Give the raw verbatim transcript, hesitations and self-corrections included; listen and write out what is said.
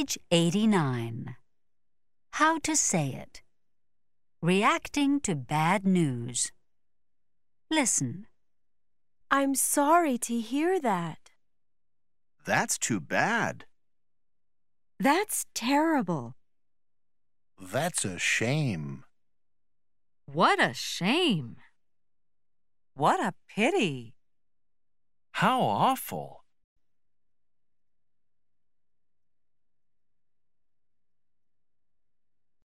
Page eighty-nine. How to say it. Reacting to bad news. Listen. I'm sorry to hear that. That's too bad. That's terrible. That's a shame. What a shame! What a pity! How awful!